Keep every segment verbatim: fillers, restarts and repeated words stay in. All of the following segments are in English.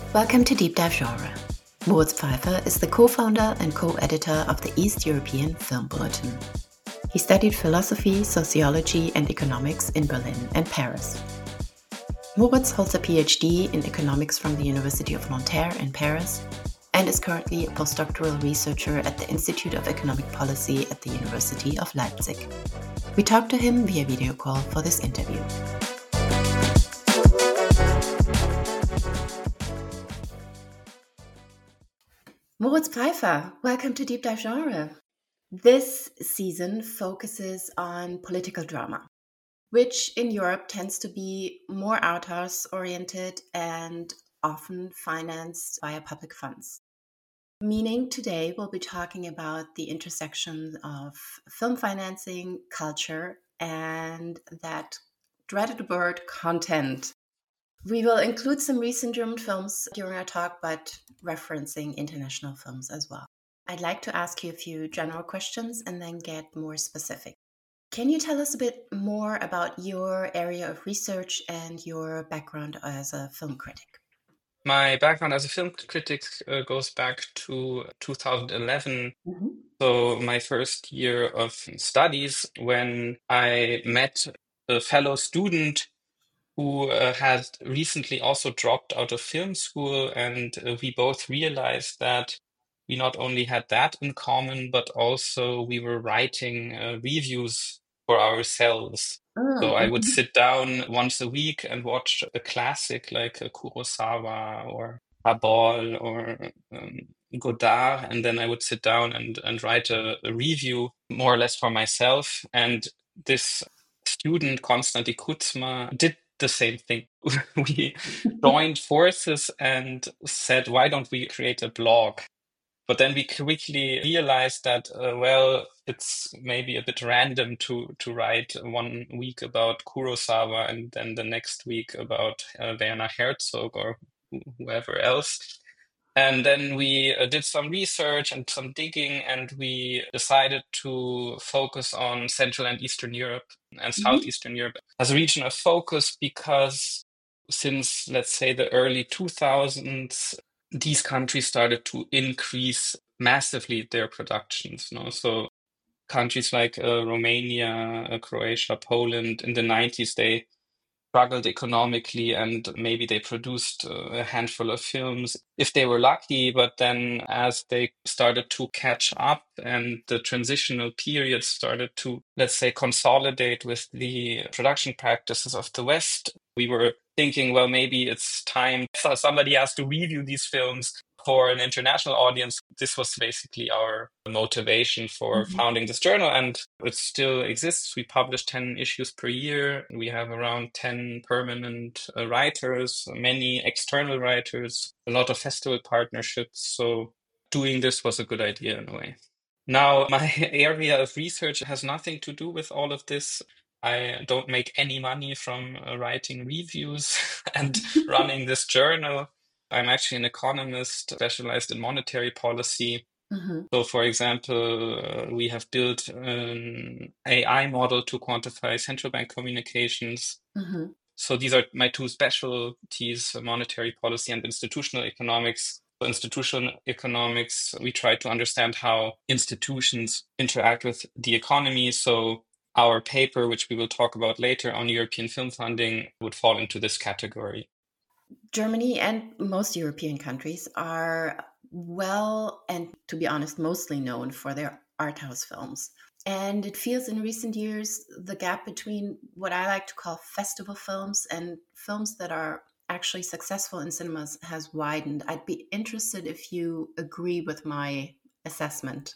Welcome to Deep Dive Genre. Moritz Pfeiffer is the co-founder and co-editor of the East European Film Bulletin. He studied philosophy, sociology, and economics in Berlin and Paris. Moritz holds a PhD in economics from the University of Nanterre in Paris and is currently a postdoctoral researcher at the Institute of Economic Policy at the University of Leipzig. We talked to him via video call for this interview. Moritz Pfeiffer, welcome to Deep Dive Genre. This season focuses on political drama, which in Europe tends to be more art house oriented and often financed via public funds. Meaning today we'll be talking about the intersection of film financing, culture, and that dreaded word content. We will include some recent German films during our talk, but referencing international films as well. I'd like to ask you a few general questions and then get more specific. Can you tell us a bit more about your area of research and your background as a film critic? My background as a film critic uh, goes back to two thousand eleven. Mm-hmm. So my first year of studies, when I met a fellow student who uh, had recently also dropped out of film school, and uh, we both realized that we not only had that in common, but also we were writing uh, reviews for ourselves. Oh. So I would sit down once a week and watch a classic like uh, Kurosawa or Rabol or um, Godard, and then I would sit down and, and write a, a review more or less for myself. And this student, Konstantin Kutzma, did the same thing. We joined forces and said, why don't we create a blog? But then we quickly realized that, uh, well, it's maybe a bit random to, to write one week about Kurosawa and then the next week about uh, Werner Herzog or wh- whoever else. And then we uh, did some research and some digging, and we decided to focus on Central and Eastern Europe and mm-hmm. Southeastern Europe as a region of focus, because since, let's say, the early two thousands, these countries started to increase massively their productions. You know? So countries like uh, Romania, uh, Croatia, Poland in the nineties, they struggled economically and maybe they produced a handful of films if they were lucky. But then as they started to catch up and the transitional period started to, let's say, consolidate with the production practices of the West, we were thinking, well, maybe it's time so somebody has to review these films for an international audience. This was basically our motivation for mm-hmm. founding this journal, and it still exists. We publish ten issues per year. We have around ten permanent uh, writers, many external writers, a lot of festival partnerships. So doing this was a good idea in a way. Now, my area of research has nothing to do with all of this. I don't make any money from uh, writing reviews and running this journal. I'm actually an economist specialized in monetary policy. Mm-hmm. So, for example, uh, we have built an A I model to quantify central bank communications. Mm-hmm. So these are my two specialties, monetary policy and institutional economics. So institutional economics, we try to understand how institutions interact with the economy. So our paper, which we will talk about later on European film funding, would fall into this category. Germany and most European countries are well, and to be honest, mostly known for their art house films. And it feels in recent years the gap between what I like to call festival films and films that are actually successful in cinemas has widened. I'd be interested if you agree with my assessment.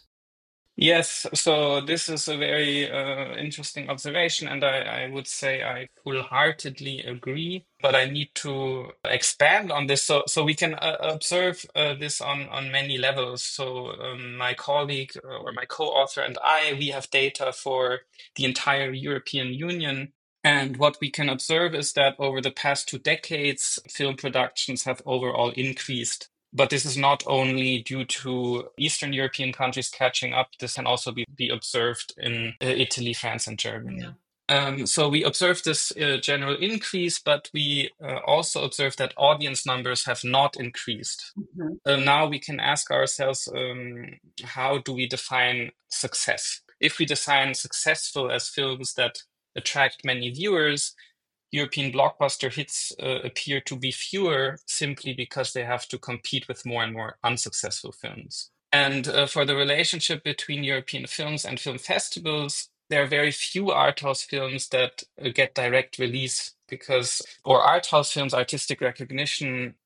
Yes, so this is a very uh, interesting observation, and I, I would say I full-heartedly agree, but I need to expand on this so, so we can uh, observe uh, this on, on many levels. So um, my colleague uh, or my co-author and I, we have data for the entire European Union. And what we can observe is that over the past two decades, film productions have overall increased. But this is not only due to Eastern European countries catching up. This can also be, be observed in uh, Italy, France, and Germany. Yeah. Um, so we observe this uh, general increase, but we uh, also observe that audience numbers have not increased. Mm-hmm. Uh, now we can ask ourselves, um, how do we define success? If we define successful as films that attract many viewers, European blockbuster hits uh, appear to be fewer simply because they have to compete with more and more unsuccessful films. And uh, for the relationship between European films and film festivals, there are very few art house films that uh, get direct release because, or art house films, artistic recognition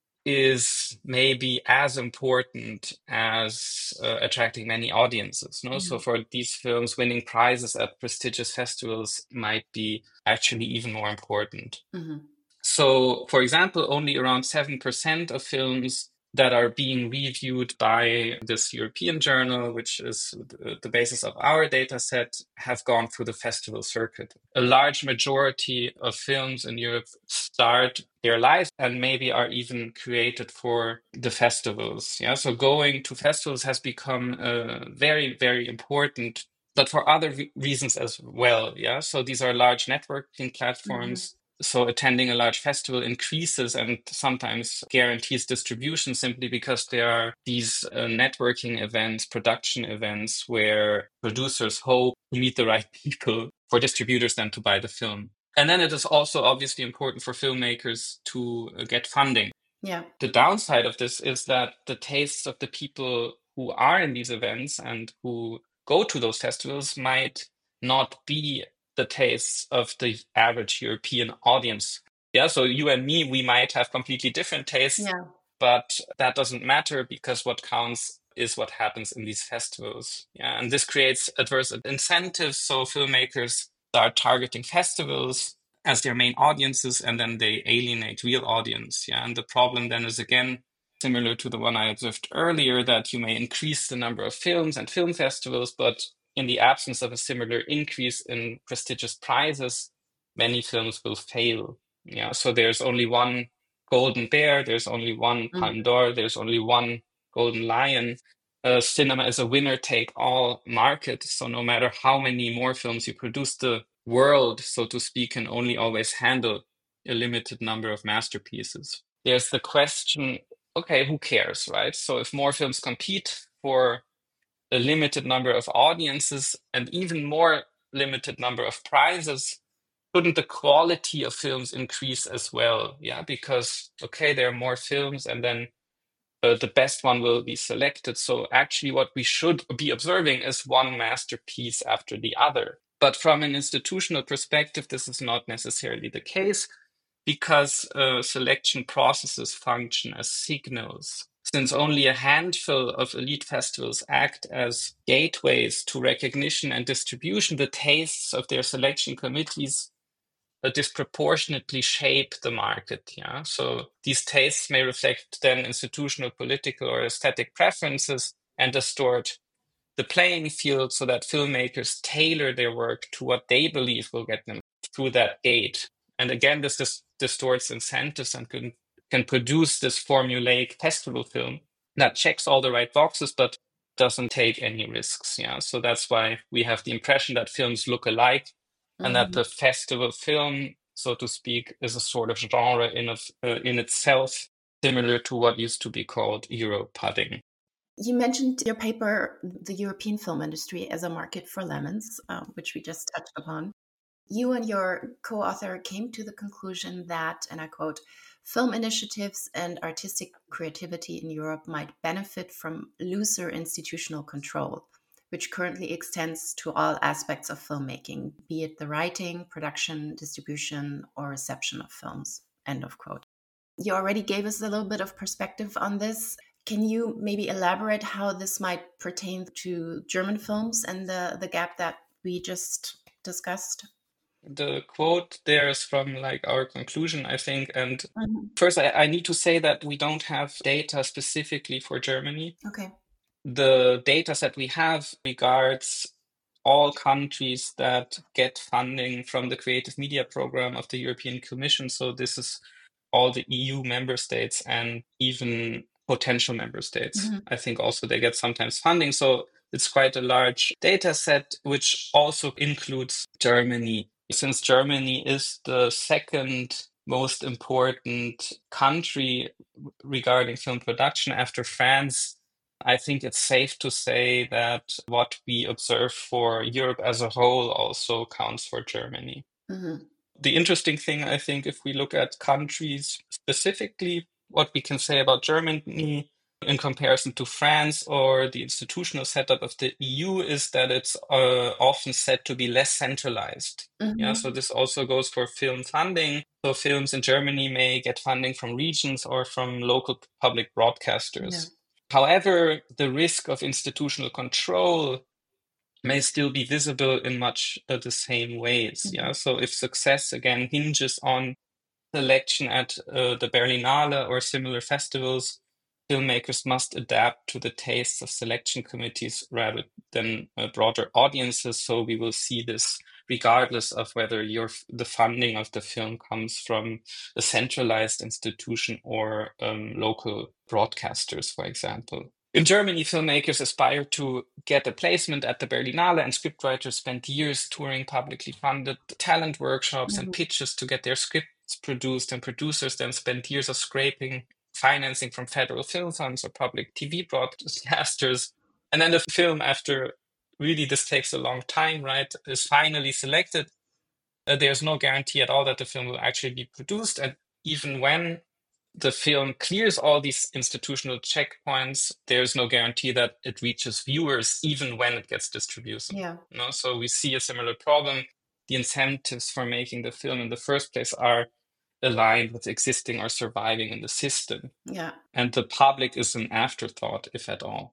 is maybe as important as uh, attracting many audiences. No, mm-hmm. So for these films, winning prizes at prestigious festivals might be actually even more important. Mm-hmm. So, for example, only around seven percent of films that are being reviewed by this European journal, which is the basis of our data set, have gone through the festival circuit. A large majority of films in Europe start their life and maybe are even created for the festivals. Yeah, so going to festivals has become uh, very, very important, but for other re- reasons as well. Yeah, so these are large networking platforms. Mm-hmm. So attending a large festival increases and sometimes guarantees distribution simply because there are these uh, networking events, production events where producers hope to meet the right people for distributors then to buy the film. And then it is also obviously important for filmmakers to uh, get funding. Yeah. The downside of this is that the tastes of the people who are in these events and who go to those festivals might not be the tastes of the average European audience. Yeah, so you and me, we might have completely different tastes, yeah. But that doesn't matter because what counts is what happens in these festivals. Yeah, and this creates adverse incentives. So filmmakers start targeting festivals as their main audiences, and then they alienate real audience. Yeah, and the problem then is again similar to the one I observed earlier, that you may increase the number of films and film festivals, but in the absence of a similar increase in prestigious prizes, many films will fail. Yeah, so there's only one Golden Bear, there's only one Palme d'Or, there's only one Golden Lion. Uh, cinema is a winner-take-all market, so no matter how many more films you produce, the world, so to speak, can only always handle a limited number of masterpieces. There's the question, okay, who cares, right? So if more films compete for a limited number of audiences and even more limited number of prizes, shouldn't the quality of films increase as well? Yeah, because, okay, there are more films and then uh, the best one will be selected. So actually what we should be observing is one masterpiece after the other. But from an institutional perspective, this is not necessarily the case because uh, selection processes function as signals. Since only a handful of elite festivals act as gateways to recognition and distribution, the tastes of their selection committees uh, disproportionately shape the market. Yeah, so these tastes may reflect then institutional, political, or aesthetic preferences and distort the playing field so that filmmakers tailor their work to what they believe will get them through that gate. And again, this dis- distorts incentives and can, can produce this formulaic festival film that checks all the right boxes, but doesn't take any risks. Yeah, so that's why we have the impression that films look alike, mm-hmm. and that the festival film, so to speak, is a sort of genre in of uh, in itself, similar to what used to be called Europudding. You mentioned your paper, the European film industry as a market for lemons, uh, which we just touched upon. You and your co-author came to the conclusion that, and I quote, film initiatives and artistic creativity in Europe might benefit from looser institutional control, which currently extends to all aspects of filmmaking, be it the writing, production, distribution, or reception of films, end of quote. You already gave us a little bit of perspective on this. Can you maybe elaborate how this might pertain to German films and the, the gap that we just discussed? The quote there is from like our conclusion, I think. And mm-hmm. first, I, I need to say that we don't have data specifically for Germany. Okay. The data set we have regards all countries that get funding from the Creative Media Program of the European Commission. So this is all the E U member states and even potential member states. Mm-hmm. I think also they get sometimes funding. So it's quite a large data set, which also includes Germany. Since Germany is the second most important country regarding film production after France, I think it's safe to say that what we observe for Europe as a whole also counts for Germany. Mm-hmm. The interesting thing, I think, if we look at countries specifically, what we can say about Germany in comparison to France or the institutional setup of the E U is that it's uh, often said to be less centralized. Mm-hmm. Yeah, so this also goes for film funding. So films in Germany may get funding from regions or from local public broadcasters. Yeah. However, the risk of institutional control may still be visible in much uh, the same ways. Mm-hmm. Yeah. So if success again hinges on selection at uh, the Berlinale or similar festivals, filmmakers must adapt to the tastes of selection committees rather than uh, broader audiences. So we will see this regardless of whether your the funding of the film comes from a centralized institution or um, local broadcasters, for example. In Germany, filmmakers aspire to get a placement at the Berlinale, and scriptwriters spend years touring publicly funded talent workshops mm-hmm. and pitches to get their scripts produced, and producers then spend years of scraping financing from federal film funds or public T V broadcasters. And then the film, after really this takes a long time, right, is finally selected. Uh, there's no guarantee at all that the film will actually be produced. And even when the film clears all these institutional checkpoints, there's no guarantee that it reaches viewers, even when it gets distributed. Yeah. You know? So we see a similar problem. The incentives for making the film in the first place are aligned with existing or surviving in the system. Yeah. And the public is an afterthought, if at all.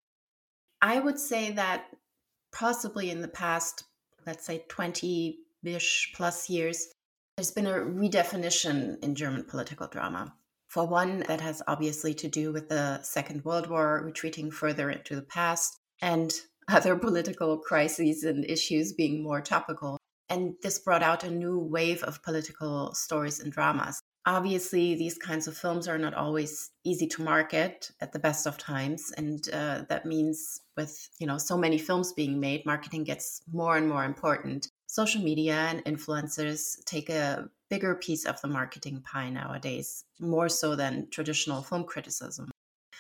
I would say that possibly in the past, let's say twenty-ish plus years, there's been a redefinition in German political drama. For one, that has obviously to do with the Second World War retreating further into the past and other political crises and issues being more topical. And this brought out a new wave of political stories and dramas. Obviously, these kinds of films are not always easy to market at the best of times. And uh, that means with, you know, so many films being made, marketing gets more and more important. Social media and influencers take a bigger piece of the marketing pie nowadays, more so than traditional film criticism.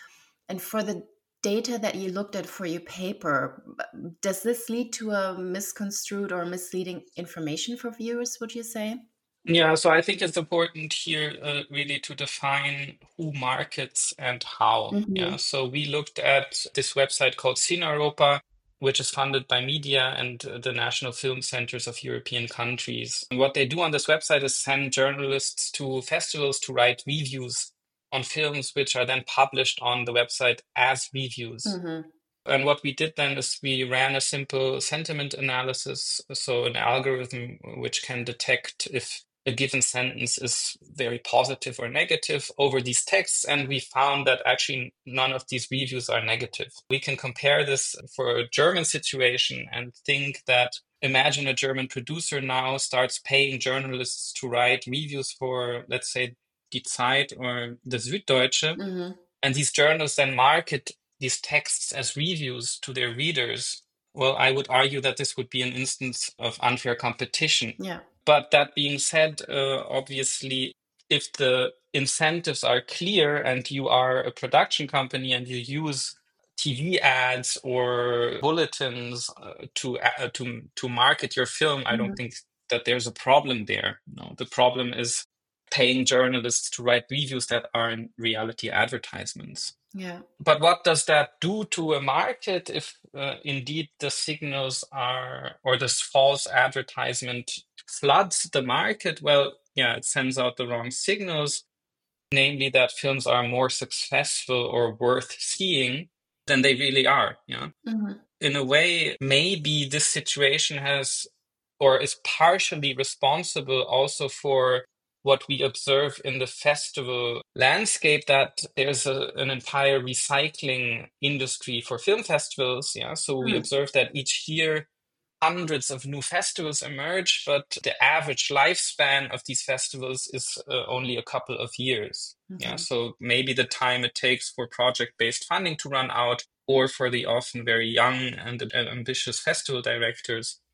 And for the data that you looked at for your paper, does this lead to a misconstrued or misleading information for viewers, would you say? Yeah, so I think it's important here uh, really to define who markets and how. Mm-hmm. Yeah, so we looked at this website called Cineuropa, which is funded by media and the national film centers of European countries. And what they do on this website is send journalists to festivals to write reviews on films, which are then published on the website as reviews. Mm-hmm. And what we did then is we ran a simple sentiment analysis, so an algorithm which can detect if a given sentence is very positive or negative over these texts, and we found that actually none of these reviews are negative. We can compare this for a German situation and think that imagine a German producer now starts paying journalists to write reviews for, let's say, Die Zeit or the Süddeutsche, mm-hmm. and these journalists then market these texts as reviews to their readers. Well, I would argue that this would be an instance of unfair competition. Yeah. But that being said, uh, obviously, if the incentives are clear and you are a production company and you use T V ads or bulletins uh, to uh, to to market your film, mm-hmm. I don't think that there's a problem there. No, the problem is paying journalists to write reviews that are in reality advertisements. Yeah. But what does that do to a market if uh, indeed the signals are, or this false advertisement floods the market? Well, yeah, it sends out the wrong signals, namely that films are more successful or worth seeing than they really are. Yeah. Mm-hmm. In a way, maybe this situation has, or is partially responsible also for what we observe in the festival landscape, that there's a, an entire recycling industry for film festivals. Yeah, so mm. we observe that each year hundreds of new festivals emerge, but the average lifespan of these festivals is uh, only a couple of years. Okay. Yeah, so maybe the time it takes for project-based funding to run out, or for the often very young and uh, ambitious festival directors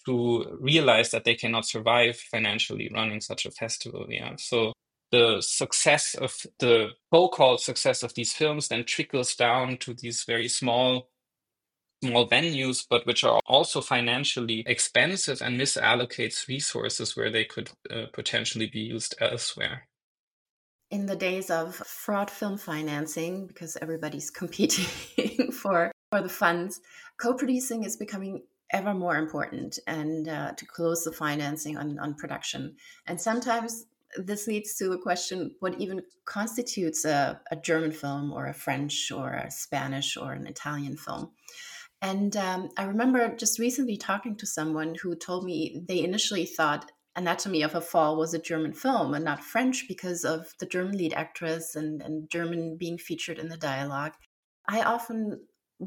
to realize that they cannot survive financially running such a festival. Yeah. So the success of the so-called success of these films then trickles down to these very small small venues, but which are also financially expensive and misallocates resources where they could uh, potentially be used elsewhere. In the days of fraud film financing, because everybody's competing for, for the funds, co-producing is becoming ever more important, and uh, to close the financing on, on production. And sometimes this leads to a question, what even constitutes a, a German film or a French or a Spanish or an Italian film? And um, I remember just recently talking to someone who told me they initially thought Anatomy of a Fall was a German film and not French because of the German lead actress and, and German being featured in the dialogue. I often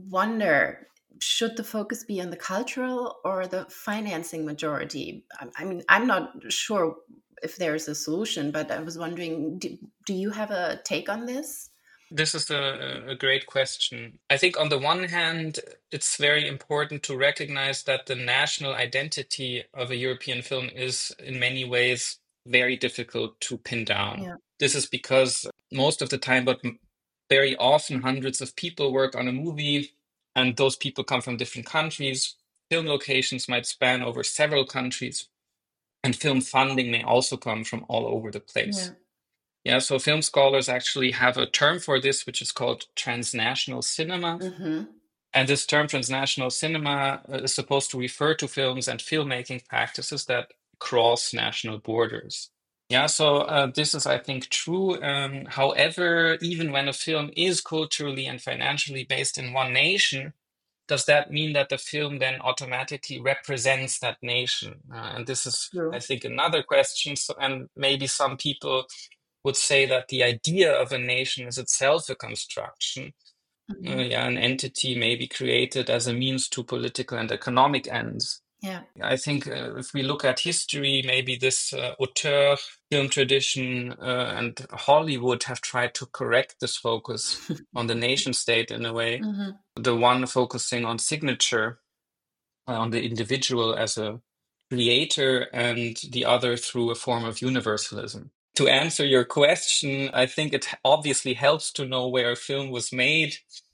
wonder, should the focus be on the cultural or the financing majority? I, I mean, I'm not sure if there's a solution, but I was wondering, do, do you have a take on this? This is a, a great question. I think on the one hand, it's very important to recognize that the national identity of a European film is in many ways very difficult to pin down. Yeah. This is because most of the time, but very often hundreds of people work on a movie, and those people come from different countries. Film locations might span over several countries, and film funding may also come from all over the place. Yeah. Yeah, so film scholars actually have a term for this, which is called transnational cinema. Mm-hmm. And this term, transnational cinema, uh, is supposed to refer to films and filmmaking practices that cross national borders. Yeah, so uh, this is, I think, true. Um, however, even when a film is culturally and financially based in one nation, does that mean that the film then automatically represents that nation? Uh, and this is, True. I think, another question. So, and maybe some people would say that the idea of a nation is itself a construction. Mm-hmm. Uh, yeah, an entity may be created as a means to political and economic ends. Yeah. I think uh, if we look at history, maybe this uh, auteur film tradition uh, and Hollywood have tried to correct this focus on the nation state in a way. Mm-hmm. The one focusing on signature, uh, on the individual as a creator, and the other through a form of universalism. To answer your question, I think it obviously helps to know where a film was made,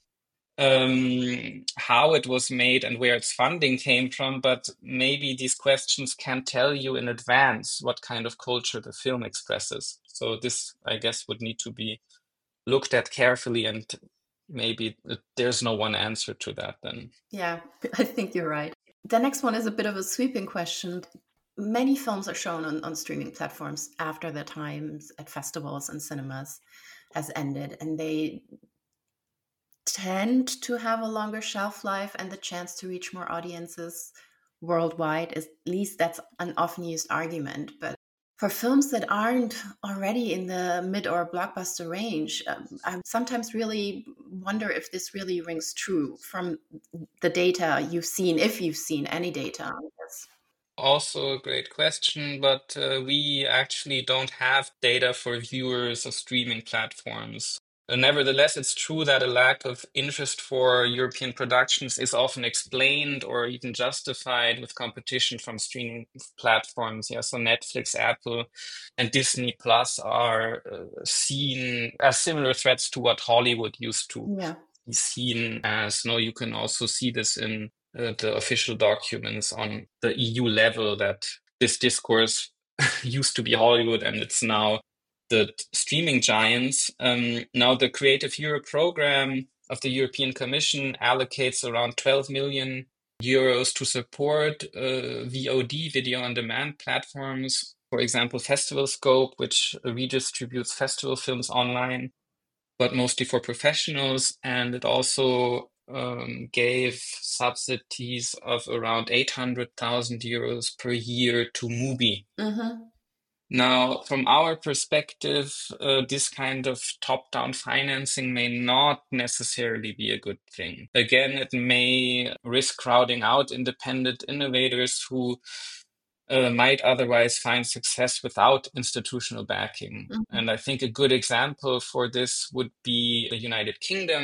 um, how it was made, and where its funding came from. But maybe these questions can't tell you in advance what kind of culture the film expresses. So this, I guess, would need to be looked at carefully, and maybe there's no one answer to that then. Yeah, I think you're right. The next one is a bit of a sweeping question. Many films are shown on, on streaming platforms after their times at festivals and cinemas has ended, and they tend to have a longer shelf life and the chance to reach more audiences worldwide. At least that's an often used argument. But for films that aren't already in the mid or blockbuster range, um, I sometimes really wonder if this really rings true from the data you've seen, if you've seen any data on this. Also a great question, but uh, we actually don't have data for viewers of streaming platforms. Uh, nevertheless, it's true that a lack of interest for European productions is often explained or even justified with competition from streaming platforms. Yeah, so Netflix, Apple, and Disney Plus are uh, seen as similar threats to what Hollywood used to Yeah. be seen as. No, you can also see this in uh, the official documents on the E U level that this discourse used to be Hollywood and it's now the streaming giants. Um, now, the Creative Europe program of the European Commission allocates around twelve million euros to support uh, V O D, video on demand platforms. For example, Festival Scope, which redistributes festival films online, but mostly for professionals. And it also um, gave subsidies of around eight hundred thousand euros per year to Mubi. Mm-hmm. Now, from our perspective, uh, this kind of top-down financing may not necessarily be a good thing. Again, it may risk crowding out independent innovators who uh, might otherwise find success without institutional backing. Mm-hmm. And I think a good example for this would be the United Kingdom.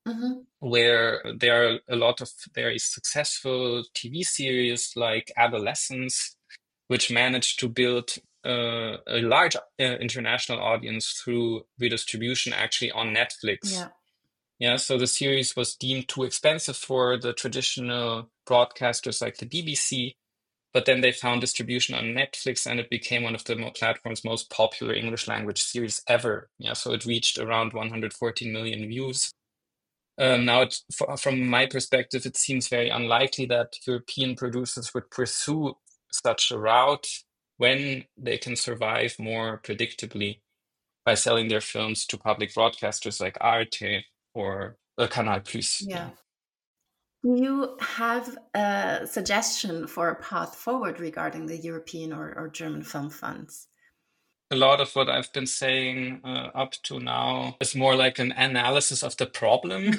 Mm-hmm. where there are a lot of very successful T V series like Adolescence, which managed to build uh, a large uh, international audience through redistribution actually on Netflix. Yeah. Yeah, so the series was deemed too expensive for the traditional broadcasters like the B B C, but then they found distribution on Netflix and it became one of the mo- platform's most popular English language series ever. Yeah, so it reached around one hundred fourteen million views. Um, now, it, f- from my perspective, it seems very unlikely that European producers would pursue such a route when they can survive more predictably by selling their films to public broadcasters like Arte or uh, Canal Plus. Yeah. Yeah. Do you have a suggestion for a path forward regarding the European or, or German film funds? A lot of what I've been saying uh, up to now is more like an analysis of the problem.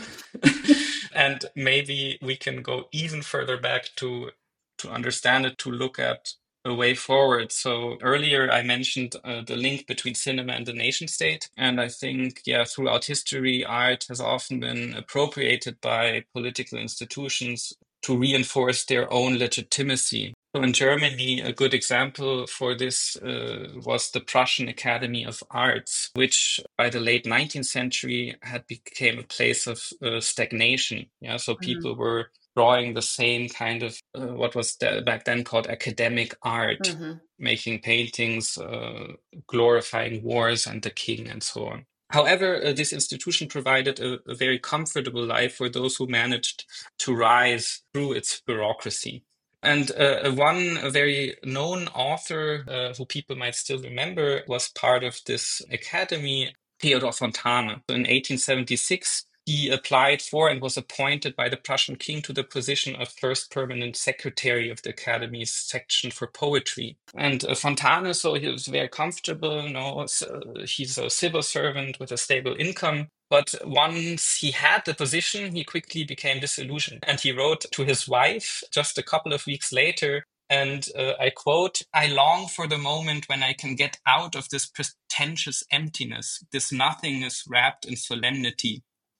And maybe we can go even further back to to understand it, to look at a way forward. So earlier I mentioned uh, the link between cinema and the nation state. And I think, yeah, throughout history, art has often been appropriated by political institutions to reinforce their own legitimacy. So in Germany, a good example for this uh, was the Prussian Academy of Arts, which by the late nineteenth century had become a place of uh, stagnation. Yeah, so people were drawing the same kind of uh, what was the, back then called academic art, Mm-hmm. making paintings, uh, glorifying wars and the king and so on. However, uh, this institution provided a, a very comfortable life for those who managed to rise through its bureaucracy. And uh, one a very known author uh, who people might still remember was part of this academy, Theodor Fontane. In eighteen seventy-six, he applied for and was appointed by the Prussian king to the position of first permanent secretary of the Academy's section for poetry. And uh, Fontane, so he was very comfortable, you know, so he's a civil servant with a stable income. But once he had the position, he quickly became disillusioned. And he wrote to his wife just a couple of weeks later, and uh, I quote, "I long for the moment when I can get out of this pretentious emptiness, this nothingness wrapped in solemnity.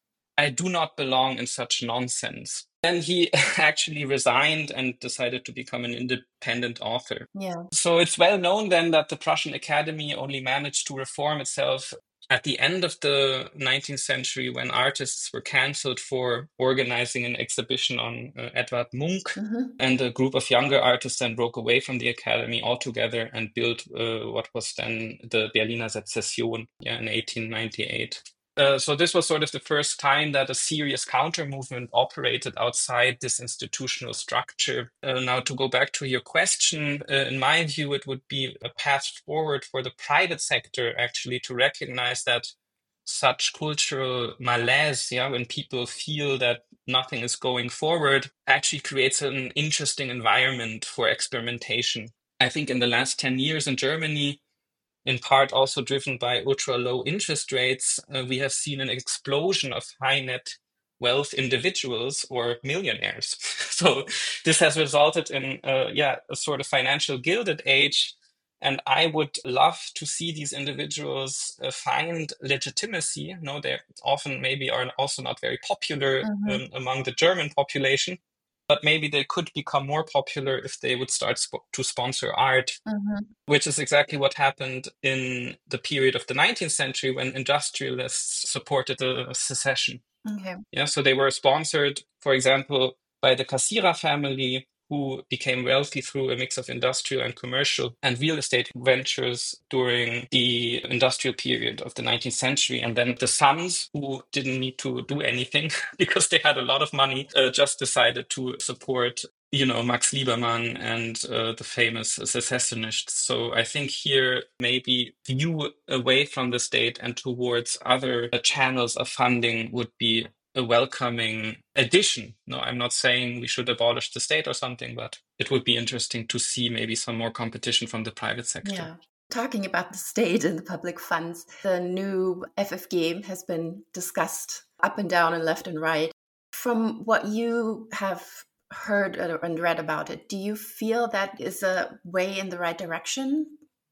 I do not belong in such nonsense." Then he actually resigned and decided to become an independent author. Yeah. So it's well known then that the Prussian Academy only managed to reform itself at the end of the nineteenth century, when artists were cancelled for organizing an exhibition on uh, Edvard Munch. Mm-hmm. And a group of younger artists then broke away from the Academy altogether and built uh, what was then the Berliner Sezession, yeah, in eighteen ninety-eight. Uh, so this was sort of the first time that a serious counter movement operated outside this institutional structure. Uh, now, to go back to your question, uh, in my view, it would be a path forward for the private sector actually to recognize that such cultural malaise, yeah, when people feel that nothing is going forward, actually creates an interesting environment for experimentation. I think in the last ten years in Germany, in part also driven by ultra low interest rates, uh, we have seen an explosion of high net wealth individuals or millionaires. So this has resulted in, uh, yeah, a sort of financial gilded age. And I would love to see these individuals uh, find legitimacy. No, they often maybe are also not very popular Mm-hmm. um, among the German population, but maybe they could become more popular if they would start sp- to sponsor art, Mm-hmm. which is exactly what happened in the period of the nineteenth century when industrialists supported the secession. Okay. Yeah, so they were sponsored, for example, by the Cassira family, who became wealthy through a mix of industrial and commercial and real estate ventures during the industrial period of the nineteenth century. And then the sons, who didn't need to do anything because they had a lot of money, uh, just decided to support, you know, Max Liebermann and uh, the famous secessionists. So I think here maybe view away from the state and towards other uh, channels of funding would be a welcoming addition. No, I'm not saying we should abolish the state or something, but it would be interesting to see maybe some more competition from the private sector. Yeah. Talking about the state and the public funds, the new F F G has been discussed up and down and left and right. From what you have heard and read about it, do you feel that is a way in the right direction?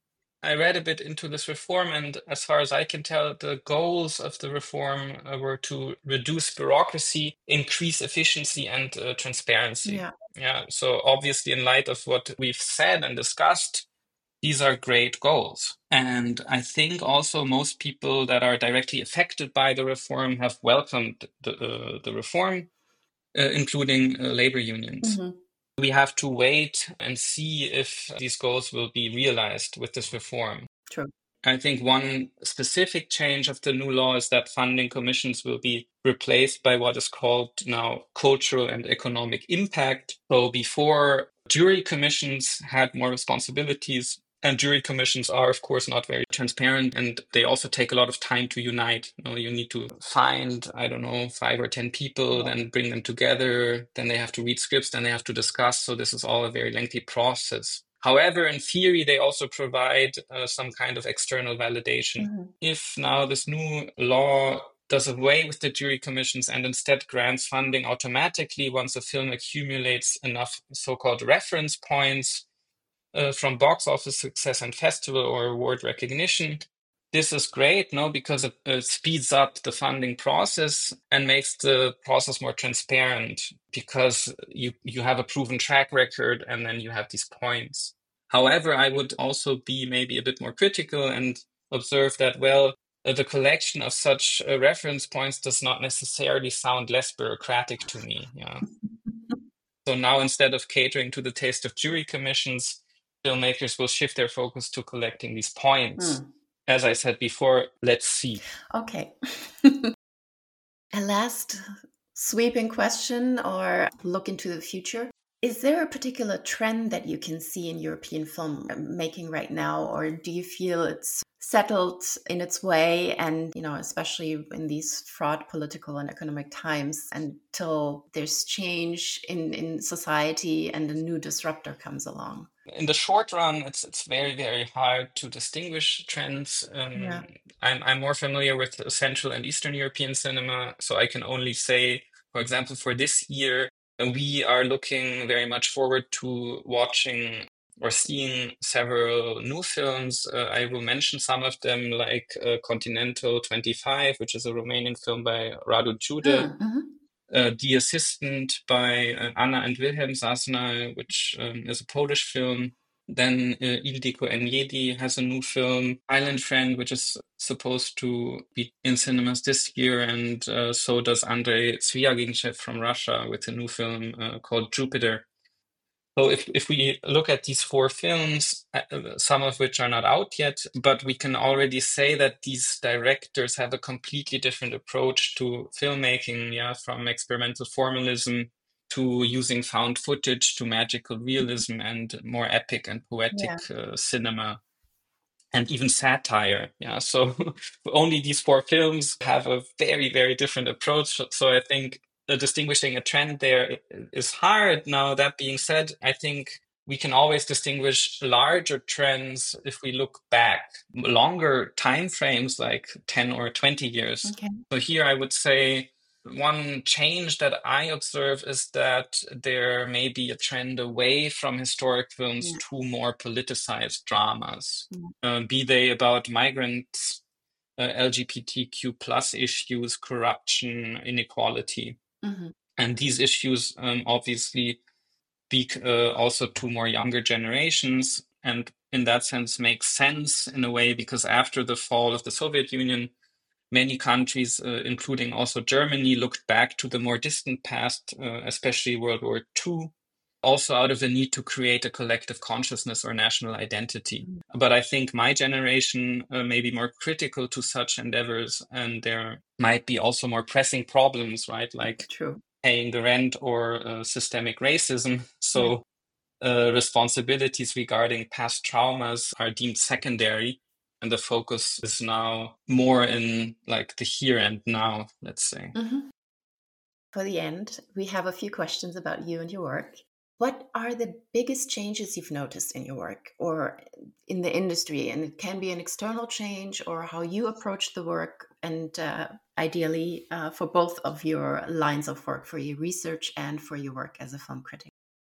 I read a bit into this reform, and as far as I can tell, the goals of the reform uh, were to reduce bureaucracy, increase efficiency, and uh, transparency. Yeah. Yeah. So obviously, in light of what we've said and discussed, these are great goals. And I think also most people that are directly affected by the reform have welcomed the, uh, the reform, uh, including uh, labor unions. Mm-hmm. We have to wait and see if these goals will be realized with this reform. True. I think one specific change of the new law is that funding commissions will be replaced by what is called now cultural and economic impact. So before, jury commissions had more responsibilities. And jury commissions are, of course, not very transparent, and they also take a lot of time to unite. You know, you need to find, I don't know, five or ten people, then bring them together. Then they have to read scripts, then they have to discuss. So this is all a very lengthy process. However, in theory, they also provide uh, some kind of external validation. Mm-hmm. If now this new law does away with the jury commissions and instead grants funding automatically once a film accumulates enough so-called reference points, Uh, from box office success and festival or award recognition. This is great, no, because it, it speeds up the funding process and makes the process more transparent because you, you have a proven track record and then you have these points. However, I would also be maybe a bit more critical and observe that, well, uh, the collection of such uh, reference points does not necessarily sound less bureaucratic to me. Yeah. So now instead of catering to the taste of jury commissions, filmmakers will shift their focus to collecting these points. Mm. As I said before, let's see. Okay. A last sweeping question or look into the future. Is there a particular trend that you can see in European filmmaking right now, or do you feel it's settled in its way and, you know, especially in these fraught political and economic times, until there's change in, in society and a new disruptor comes along? In the short run, it's it's very, very hard to distinguish trends. Um, yeah. I'm, I'm more familiar with Central and Eastern European cinema, so I can only say, for example, for this year, we are looking very much forward to watching or seeing several new films. Uh, I will mention some of them, like uh, Continental twenty-five, which is a Romanian film by Radu Jude. Mm-hmm. Uh, The Assistant by uh, Anna and Wilhelm Sasna, which um, is a Polish film. Then uh, Ildiko Enyedi has a new film, Island Friend, which is supposed to be in cinemas this year. And uh, so does Andrei Sviaginchev from Russia with a new film uh, called Jupiter. So if, if we look at these four films, uh, some of which are not out yet, but we can already say that these directors have a completely different approach to filmmaking, yeah, from experimental formalism to using found footage to magical realism and more epic and poetic yeah. uh, cinema and even satire. Yeah, so only these four films have a very, very different approach. So I think Uh, distinguishing a trend there is hard. Now, that being said, I think we can always distinguish larger trends if we look back, longer time frames like ten or twenty years. Okay. So here I would say one change that I observe is that there may be a trend away from historic films yeah. to more politicized dramas, yeah. uh, be they about migrants, uh, L G B T Q plus issues, corruption, inequality. Mm-hmm. And these issues um, obviously speak uh, also to more younger generations, and in that sense makes sense in a way, because after the fall of the Soviet Union, many countries, uh, including also Germany, looked back to the more distant past, uh, especially World War Two, also out of the need to create a collective consciousness or national identity. Mm-hmm. But I think my generation uh, may be more critical to such endeavors, and there might be also more pressing problems, right? Like True. Paying the rent or uh, systemic racism. So yeah. uh, responsibilities regarding past traumas are deemed secondary, and the focus is now more in like the here and now, let's say. Mm-hmm. For the end, we have a few questions about you and your work. What are the biggest changes you've noticed in your work or in the industry? And it can be an external change or how you approach the work, and uh, ideally uh, for both of your lines of work, for your research and for your work as a film critic.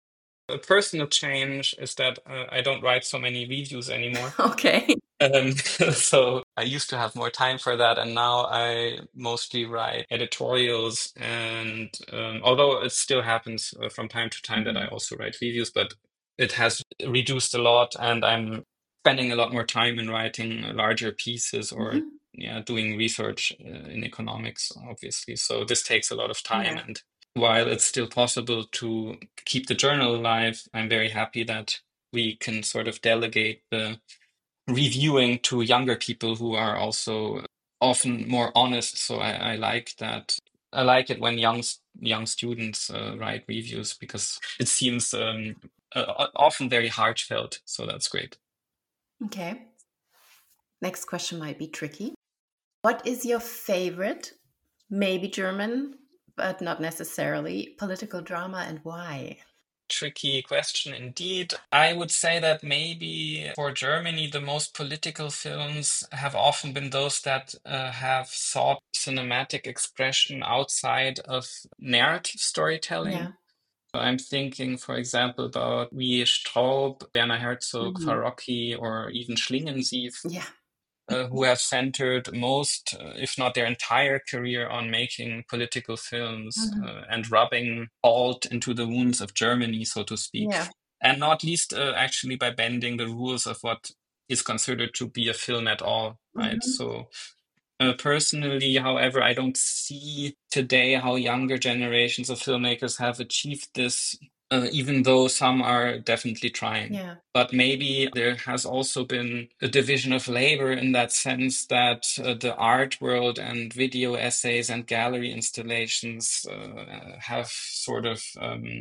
A personal change is that uh, I don't write so many reviews anymore. Okay. Um, so I used to have more time for that, and now I mostly write editorials. And um, although it still happens uh, from time to time that I also write reviews, but it has reduced a lot, and I'm spending a lot more time in writing larger pieces or Mhm. yeah, doing research uh, in economics, obviously. So this takes a lot of time, Yeah. and while it's still possible to keep the journal alive, I'm very happy that we can sort of delegate the reviewing to younger people who are also often more honest. So I, I like that. I like it when young young students uh, write reviews because it seems um, uh, often very heartfelt. So that's great. Okay. Next question might be tricky. What is your favorite, maybe German, but not necessarily, political drama, and why? Tricky question indeed. I would say that maybe for Germany, the most political films have often been those that uh, have sought cinematic expression outside of narrative storytelling. Yeah. I'm thinking, for example, about Wie Straub, Werner Herzog, Mhm. Farocki, or even Schlingensief. Yeah. Uh, who have centered most, uh, if not their entire career, on making political films Mhm. uh, and rubbing salt into the wounds of Germany, so to speak. Yeah. And not least, uh, actually, by bending the rules of what is considered to be a film at all, right? Mhm. So, uh, personally, however, I don't see today how younger generations of filmmakers have achieved this, uh, even though some are definitely trying. Yeah. But maybe there has also been a division of labor in that sense that uh, the art world and video essays and gallery installations uh, have sort of um,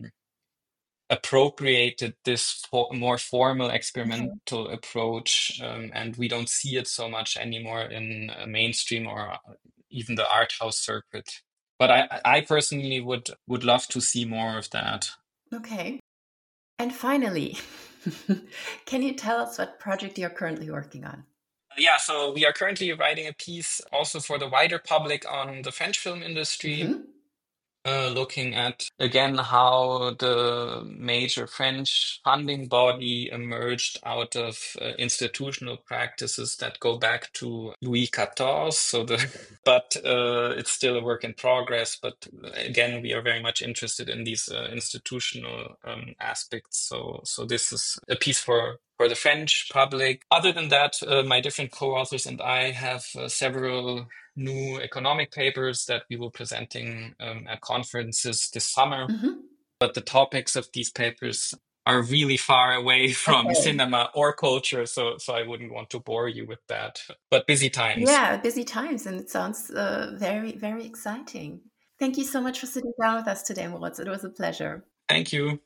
appropriated this for more formal experimental approach, um, and we don't see it so much anymore in uh, mainstream or even the art house circuit. But I, I personally would would love to see more of that. Okay. And finally, can you tell us what project you're currently working on? Yeah, so we are currently writing a piece also for the wider public on the French film industry. Mm-hmm. Uh, looking at, again, how the major French funding body emerged out of uh, institutional practices that go back to Louis fourteenth. So the, but uh, it's still a work in progress. But again, we are very much interested in these uh, institutional um, aspects. So, so this is a piece for for the French public. Other than that, uh, my different co-authors and I have uh, several new economic papers that we will be presenting um, at conferences this summer. Mm-hmm. But the topics of these papers are really far away from Okay. cinema or culture, so so I wouldn't want to bore you with that. But busy times. Yeah, busy times, and it sounds uh, very, very exciting. Thank you so much for sitting down with us today, Moritz. It was a pleasure. Thank you.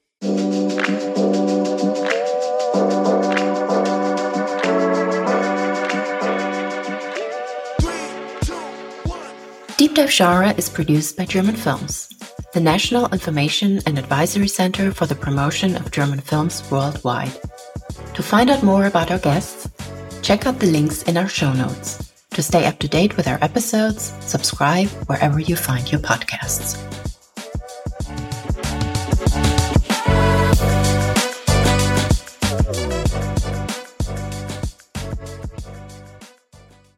Deep Dive Genre is produced by German Films, the National Information and Advisory Center for the Promotion of German Films Worldwide. To find out more about our guests, check out the links in our show notes. To stay up to date with our episodes, subscribe wherever you find your podcasts.